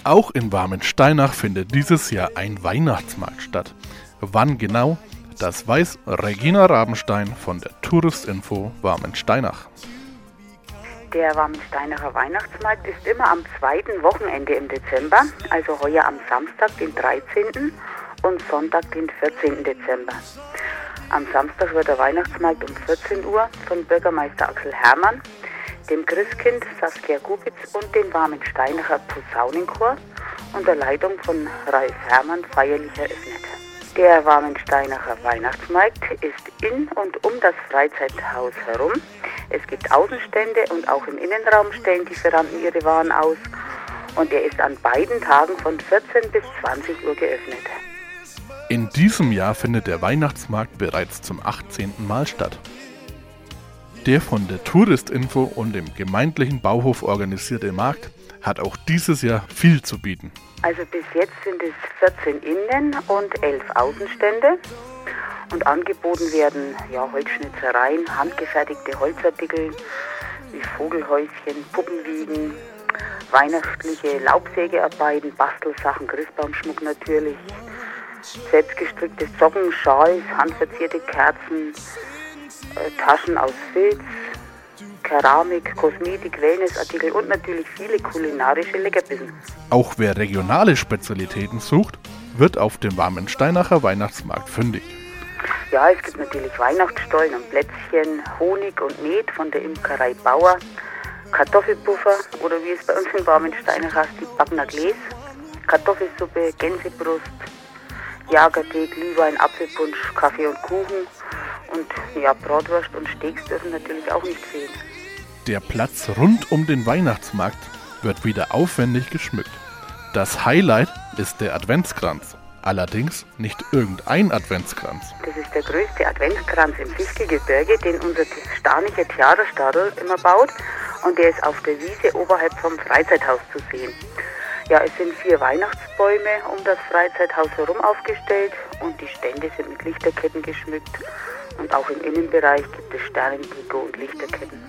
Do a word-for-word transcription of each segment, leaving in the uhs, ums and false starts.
Auch in Warmensteinach findet dieses Jahr ein Weihnachtsmarkt statt. Wann genau, das weiß Regina Rabenstein von der Touristinfo Warmensteinach. Der Warmensteinacher Weihnachtsmarkt ist immer am zweiten Wochenende im Dezember, also heuer am Samstag, den dreizehnten und Sonntag, den vierzehnten Dezember. Am Samstag wird der Weihnachtsmarkt um vierzehn Uhr von Bürgermeister Axel Hermann, dem Christkind Saskia Gubitz und dem Warmensteinacher Posaunenchor unter Leitung von Ralf Hermann feierlich eröffnet. Der Warmensteinacher Weihnachtsmarkt ist in und um das Freizeithaus herum. Es gibt Außenstände und auch im Innenraum stellen Lieferanten ihre Waren aus. Und er ist an beiden Tagen von vierzehn bis zwanzig Uhr geöffnet. In diesem Jahr findet der Weihnachtsmarkt bereits zum achtzehnten Mal statt. Der von der Touristinfo und dem gemeindlichen Bauhof organisierte Markt hat auch dieses Jahr viel zu bieten. Also bis jetzt sind es vierzehn Innen- und elf Außenstände. Und angeboten werden ja, Holzschnitzereien, handgefertigte Holzartikel wie Vogelhäuschen, Puppenwiegen, weihnachtliche Laubsägearbeiten, Bastelsachen, Christbaumschmuck natürlich, selbstgestrickte Socken, Schals, handverzierte Kerzen, äh, Taschen aus Filz, Keramik, Kosmetik, Wellnessartikel und natürlich viele kulinarische Leckerbissen. Auch wer regionale Spezialitäten sucht, wird auf dem Warmensteinacher Weihnachtsmarkt fündig. Ja, es gibt natürlich Weihnachtsstollen und Plätzchen, Honig und Met von der Imkerei Bauer, Kartoffelpuffer oder wie es bei uns in Warmensteinach heißt, die Backner Gläs, Kartoffelsuppe, Gänsebrust, Jagertee, Glühwein, Apfelpunsch, Kaffee und Kuchen und ja, Bratwurst und Steaks dürfen natürlich auch nicht fehlen. Der Platz rund um den Weihnachtsmarkt wird wieder aufwendig geschmückt. Das Highlight ist der Adventskranz. Allerdings nicht irgendein Adventskranz. Das ist der größte Adventskranz im Fichtelgebirge, den unser Stanicher Theaterstadel immer baut. Und der ist auf der Wiese oberhalb vom Freizeithaus zu sehen. Ja, es sind vier Weihnachtsbäume um das Freizeithaus herum aufgestellt und die Stände sind mit Lichterketten geschmückt. Und auch im Innenbereich gibt es Sternendeko und Lichterketten.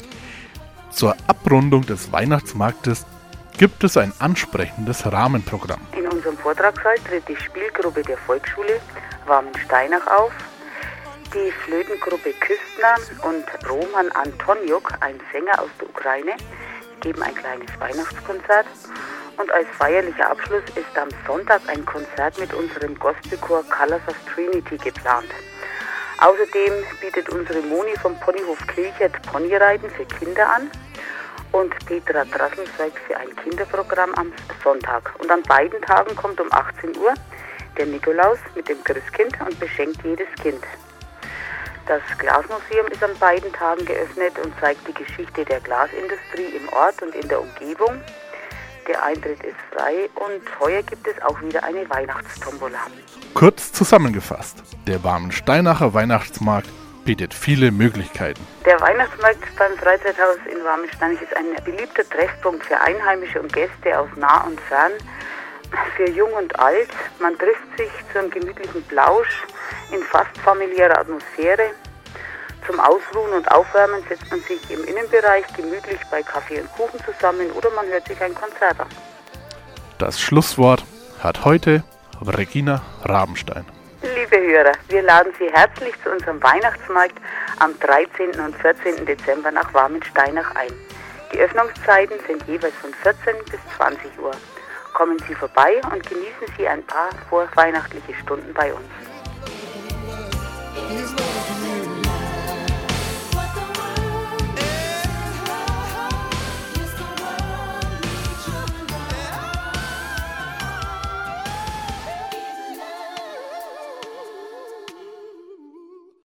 Zur Abrundung des Weihnachtsmarktes gibt es ein ansprechendes Rahmenprogramm. In unserem Vortragssaal tritt die Spielgruppe der Volksschule Warmensteinach auf, die Flötengruppe Küstner und Roman Antoniuk, ein Sänger aus der Ukraine, geben ein kleines Weihnachtskonzert. Und als feierlicher Abschluss ist am Sonntag ein Konzert mit unserem Gospelchor Colors of Trinity geplant. Außerdem bietet unsere Moni vom Ponyhof Kilchert Ponyreiten für Kinder an. Und Petra Drassel sorgt für ein Kinderprogramm am Sonntag. Und an beiden Tagen kommt um achtzehn Uhr der Nikolaus mit dem Christkind und beschenkt jedes Kind. Das Glasmuseum ist an beiden Tagen geöffnet und zeigt die Geschichte der Glasindustrie im Ort und in der Umgebung. Der Eintritt ist frei und heuer gibt es auch wieder eine Weihnachtstombola. Kurz zusammengefasst, der Warmensteinacher Weihnachtsmarkt bietet viele Möglichkeiten. Der Weihnachtsmarkt beim Freizeithaus in Warmensteinach ist ein beliebter Treffpunkt für Einheimische und Gäste aus nah und fern, für jung und alt. Man trifft sich zu einem gemütlichen Plausch in fast familiärer Atmosphäre. Zum Ausruhen und Aufwärmen setzt man sich im Innenbereich gemütlich bei Kaffee und Kuchen zusammen oder man hört sich ein Konzert an. Das Schlusswort hat heute Regina Rabenstein. Liebe Hörer, wir laden Sie herzlich zu unserem Weihnachtsmarkt am dreizehnten und vierzehnten Dezember nach Warmensteinach ein. Die Öffnungszeiten sind jeweils von vierzehn bis zwanzig Uhr. Kommen Sie vorbei und genießen Sie ein paar vorweihnachtliche Stunden bei uns.